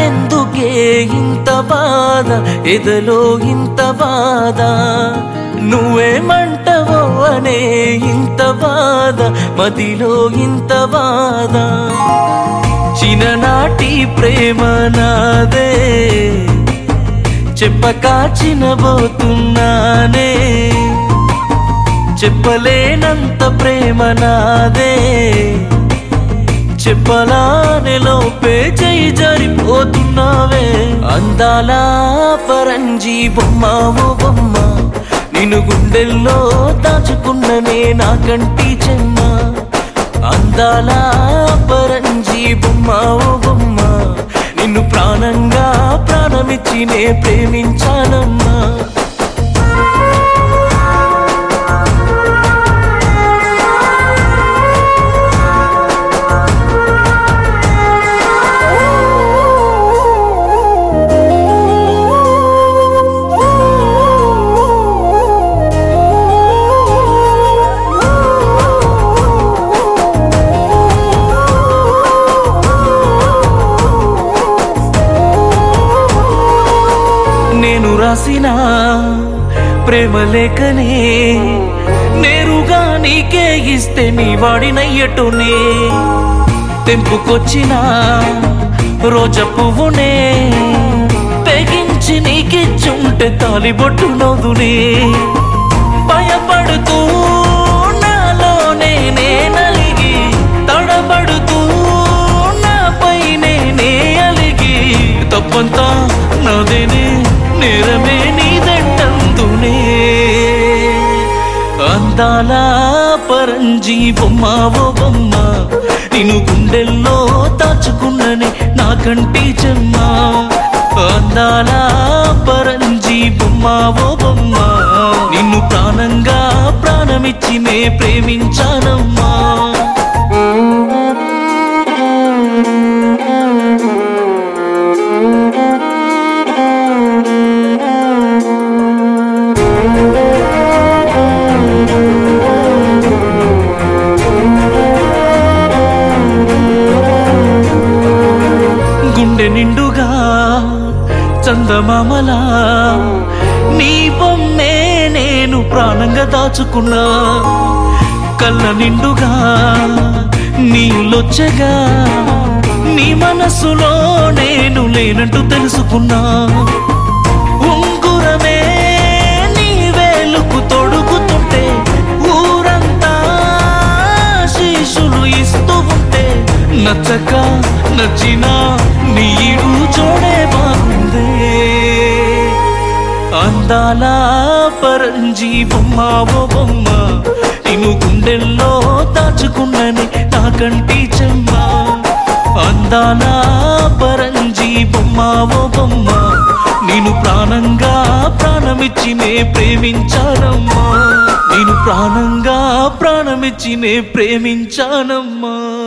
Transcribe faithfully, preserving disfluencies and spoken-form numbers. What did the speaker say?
ఎందుకే ఇంత బాధ, ఎదలో ఇంత బాధ, నువ్వేమంటవో అనే ఇంత బాధ, మదిలో ఇంత బాధ. చిన్ననాటి ప్రేమ నాదే, చెప్పక చినబోతున్నానే, చెప్పలేనంత ప్రేమ నాదే, చెప్పలానే లోపే చేయి జారిపోతున్నావే. అందాల పరంజీ బొమ్మ ఓ బొమ్మ, నిన్ను గుండెల్లో దాచుకున్ననే నా కంటి చెమ్మ. అందాల పరంజీ బొమ్మ ఓ బొమ్మ, నిన్ను ప్రాణంగా ప్రాణమిచ్చి నే ప్రేమించానమ్మా. నేను రాసిన ప్రేమ లేఖనే నేరుగా నీకే ఇస్తే నీ వాడినయ్యటునే, తెంపుకొచ్చిన రోజా పువ్వునే తెగించి నీకిచ్చుంటే తాలిబొట్టు నవ్వునే. భయపడుతూ నాలోనే నే నలిగి, తడబడుతూ నాపై నేనే అలిగి, తప్పంతా నాదేనే, నేరమే నీదంటందునే. అందాల పరంజీ బొమ్మ ఓ బొమ్మ, నిన్ను గుండెల్లో దాచుకున్ననే నా కంటి చెమ్మ. అందాల పరంజీ బొమ్మ ఓ బొమ్మ, నిన్ను ప్రాణంగా ప్రాణమిచ్చి నే ప్రేమించానమ్మా. గుండె నిండుగా చందమామలా నీ బొమ్మే నేను ప్రాణంగా దాచుకున్నా. కళ్ళ నిండుగా నీళ్ళొచ్చగా నీ మనసులో నేను లేనంటూ తెలుసుకున్నా. ఉంగురమే నీ వేలుకు తొడుగుతుంటే ఊరంతా శీషులు ఇస్తూ ఉంటే, నచ్చక నచ్చిన నీడు చూడే బాగుందే. అందాల పరంజీ బొమ్మ ఓ బొమ్మ, నిన్ను గుండెల్లో దాచుకున్ననే నా కంటి చెమ్మ. అందాల పరంజీ బొమ్మ ఓ బొమ్మ, నిన్ను ప్రాణంగా ప్రాణమిచ్చి నే ప్రేమించానమ్మా. నేను ప్రాణంగా ప్రాణమిచ్చి నే ప్రేమించానమ్మా.